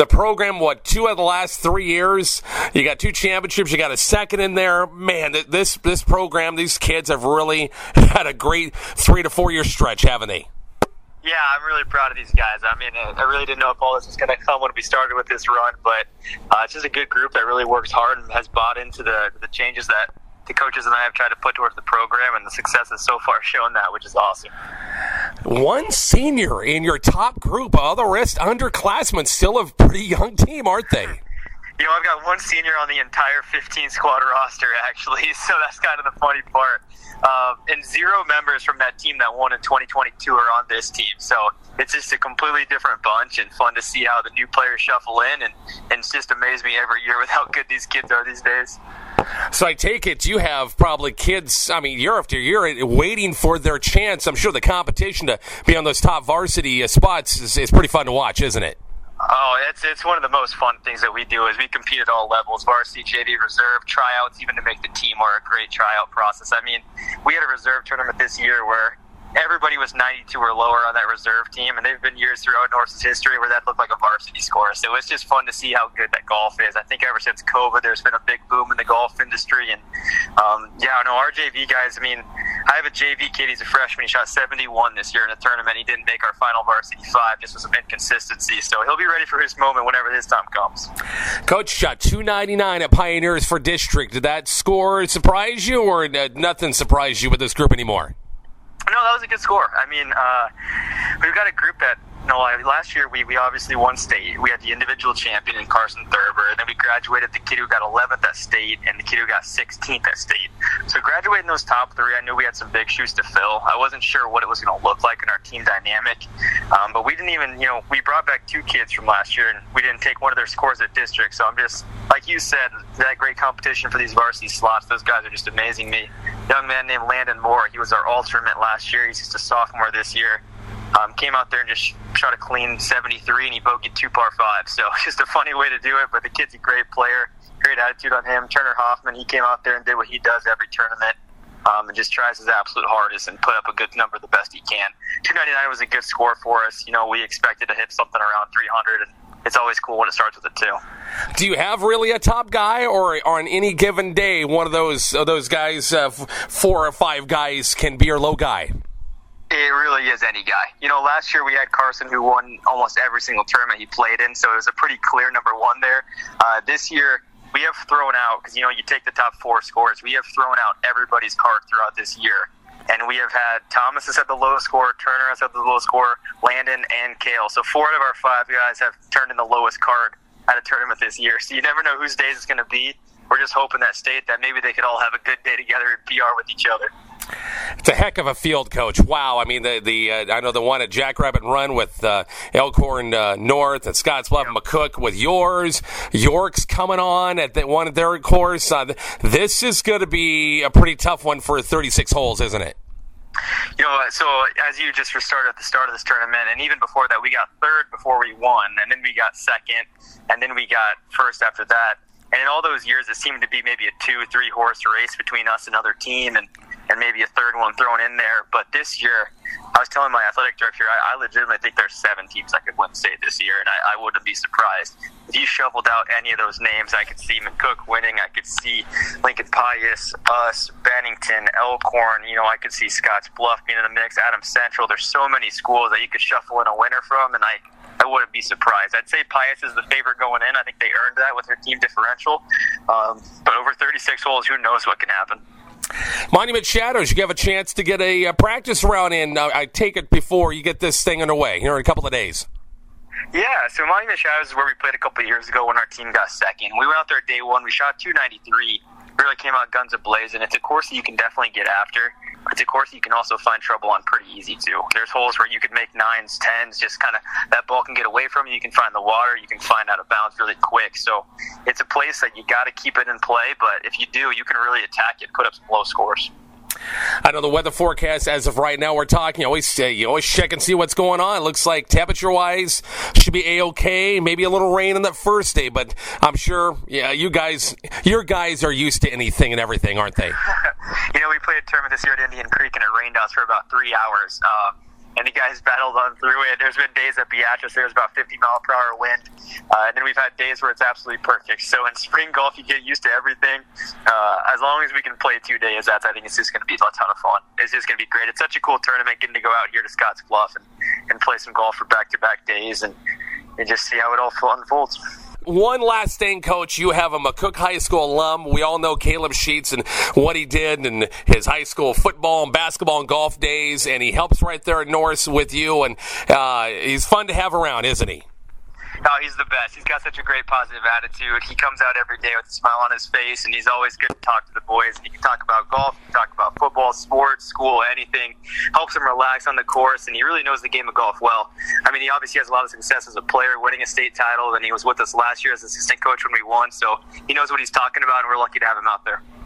the program, 2 out of the last 3 years? You got 2 championships. You got a second in there. Man, this program, these kids have really had a great 3 to 4 year stretch, haven't they? Yeah, I'm really proud of these guys. I mean, I really didn't know if all this was going to come when we started with this run, but it's just a good group that really works hard and has bought into the changes that the coaches and I have tried to put towards the program, and the success has so far shown that, which is awesome. 1 senior in your top group. All the rest underclassmen, still a pretty young team, aren't they? You know, I've got 1 senior on the entire 15-squad roster, actually, so that's kind of the funny part. And 0 members from that team that won in 2022 are on this team. So it's just a completely different bunch, and fun to see how the new players shuffle in. And it's just amazed me every year with how good these kids are these days. So I take it you have probably kids, I mean, year after year, waiting for their chance. I'm sure the competition to be on those top varsity spots is pretty fun to watch, isn't it? Oh, it's one of the most fun things that we do is we compete at all levels, varsity, JV, reserve, tryouts, even to make the team are a great tryout process. I mean, we had a reserve tournament this year where everybody was 92 or lower on that reserve team, and they've been years throughout Norse's history where that looked like a varsity score. So it's just fun to see how good that golf is. I think ever since COVID, there's been a big boom in the golf industry. And, our JV guys, I mean, I have a JV kid, he's a freshman, he shot 71 this year in a tournament. He didn't make our final varsity 5 just with some inconsistency. So he'll be ready for his moment whenever his time comes. Coach shot 299 at Pioneers for district. Did that score surprise you, or nothing surprised you with this group anymore? No, that was a good score. I mean, we've got a group that, last year we obviously won state. We had the individual champion in Carson Thurber, and then we graduated the kid who got 11th at state and the kid who got 16th at state. So graduating those top 3, I knew we had some big shoes to fill. I wasn't sure what it was going to look like in our team dynamic, but we didn't even, we brought back 2 kids from last year, and we didn't take one of their scores at district. So I'm just, like you said, that great competition for these varsity slots. Those guys are just amazing me. Young man named Landon Moore, he was our alternate last year. He's just a sophomore this year. Came out there and just shot a clean 73, and he bogeyed 2 par 5. So just a funny way to do it, but the kid's a great player, great attitude on him. Turner Hoffman, he came out there and did what he does every tournament, and just tries his absolute hardest and put up a good number the best he can. 299 was a good score for us. We expected to hit something around 300, and it's always cool when it starts with a 2. Do you have really a top guy, or on any given day, one of those guys, 4 or 5 guys can be your low guy? It really is any guy. Last year we had Carson, who won almost every single tournament he played in, so it was a pretty clear number 1 there. This year we have thrown out, because you take the top 4 scores, we have thrown out everybody's card throughout this year. And we have had Thomas has had the lowest score, Turner has had the lowest score, Landon, and Kale. So 4 out of our 5 guys have turned in the lowest card at a tournament this year. So you never know whose days it's going to be. We're just hoping that maybe they could all have a good day together and PR with each other. It's a heck of a field, Coach. Wow. I mean, I know the one at Jackrabbit Run with Elkhorn North and Scottsbluff and McCook with yours. York's coming on at one of their course. This is going to be a pretty tough one for 36 holes, isn't it? So as you just started at the start of this tournament, and even before that, we got 3rd before we won, and then we got 2nd, and then we got 1st after that. And in all those years, it seemed to be maybe a 2-3 horse race between us and another team, and maybe a 3rd one thrown in there. But this year, I was telling my athletic director, I legitimately think there's 7 teams that could win state this year, and I wouldn't be surprised. If you shuffled out any of those names, I could see McCook winning. I could see Lincoln Pius, us, Bennington, Elkhorn. I could see Scottsbluff being in the mix, Adams Central. There's so many schools that you could shuffle in a winner from, and I wouldn't be surprised. I'd say Pius is the favorite going in. I think they earned that with their team differential. But over 36 holes, who knows what can happen. Monument Shadows, you have a chance to get a practice round in. I take it before you get this thing underway here in a couple of days. Yeah, so Monument Shadows is where we played a couple of years ago when our team got 2nd. We went out there day 1. We shot 293. Really came out guns a-blazing. It's a course that you can definitely get after. It's a course you can also find trouble on pretty easy, too. There's holes where you could make 9s, 10s, just kind of that ball can get away from you. You can find the water. You can find out of bounds really quick. So it's a place that you got to keep it in play, but if you do, you can really attack it, put up some low scores. I know the weather forecast as of right now. We're talking. You always check and see what's going on. It looks like temperature-wise should be a-okay. Maybe a little rain on that first day, but I'm sure. Yeah, your guys are used to anything and everything, aren't they? We played a tournament this year at Indian Creek, and it rained us for about 3 hours. and the guys battled on through it. There's been days at Beatrice there's about 50-mile-per-hour wind, and then we've had days where it's absolutely perfect. So in spring golf, you get used to everything. As long as we can play 2 days, I think it's just going to be a ton of fun. It's just going to be great. It's such a cool tournament, getting to go out here to Scotts Bluff and play some golf for back-to-back days and just see how it all unfolds. One last thing, Coach. You have a McCook High School alum. We all know Caleb Sheets and what he did in his high school football and basketball and golf days, and he helps right there at Norse with you, and he's fun to have around, isn't he? Oh, he's the best. He's got such a great positive attitude. He comes out every day with a smile on his face, and he's always good to talk to the boys. And he can talk about golf, he can talk about football, sports, school, anything. Helps him relax on the course, and he really knows the game of golf well. I mean, he obviously has a lot of success as a player, winning a state title, and he was with us last year as assistant coach when we won. So he knows what he's talking about, and we're lucky to have him out there.